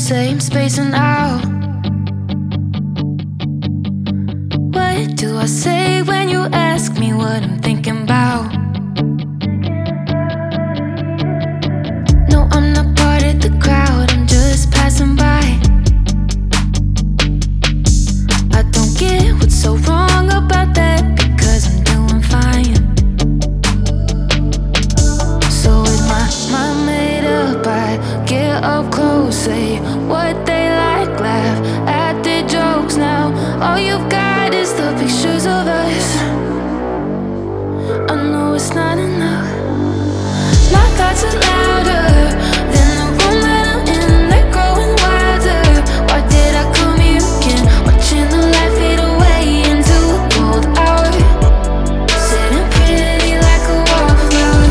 say I'm spacing out. What do I say when you ask me what I'm thinking about? No, I'm not part of the crowd, I'm just passing by. I don't get what's so wrong about that, because I'm doing fine. So with my mind made up, I get up close, say what they like, laugh at their jokes. Now all you've got is the pictures of us. I know it's not enough. My thoughts are louder than the room that I'm in. They're growing wilder. Why did I come here again? Watching the light fade away into a cold hour. Sitting pretty like a wallflower.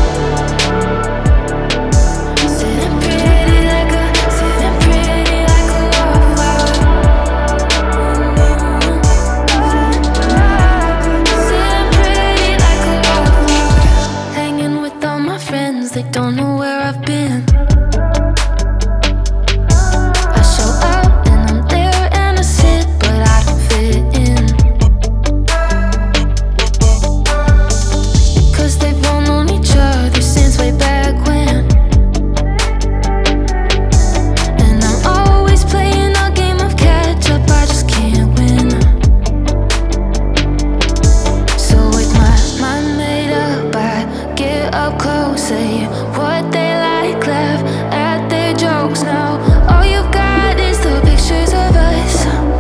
Sitting pretty like a wallflower. Sitting pretty like a wallflower. Hanging with all my friends, they don't know where I've been. I show up and I'm there and I sit, but I don't fit in. 'Cause they've all known each other since way back when. And I'm always playing a game of catch up, I just can't win. So with my mind made up, I get up close, say what they like, laugh at their jokes. Now all you've got is the pictures of us.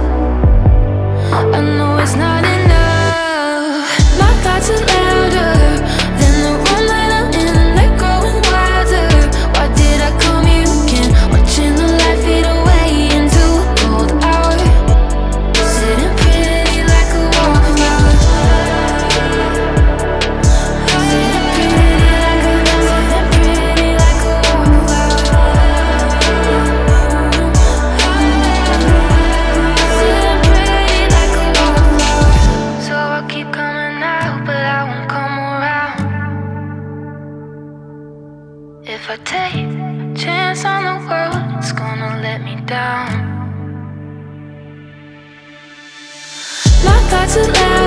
I know it's not enough. My thoughts are louder than the room that I'm in. They're growing wilder. Why did I come here again? Watching the light fade away into a cold hour. Sitting pretty like a wallflower. Sitting pretty like a wallflower. Sitting pretty like a wallflower. So I keep coming out, but I won't come around. If I take a chance on the world, it's gonna let me down. My thoughts are loud.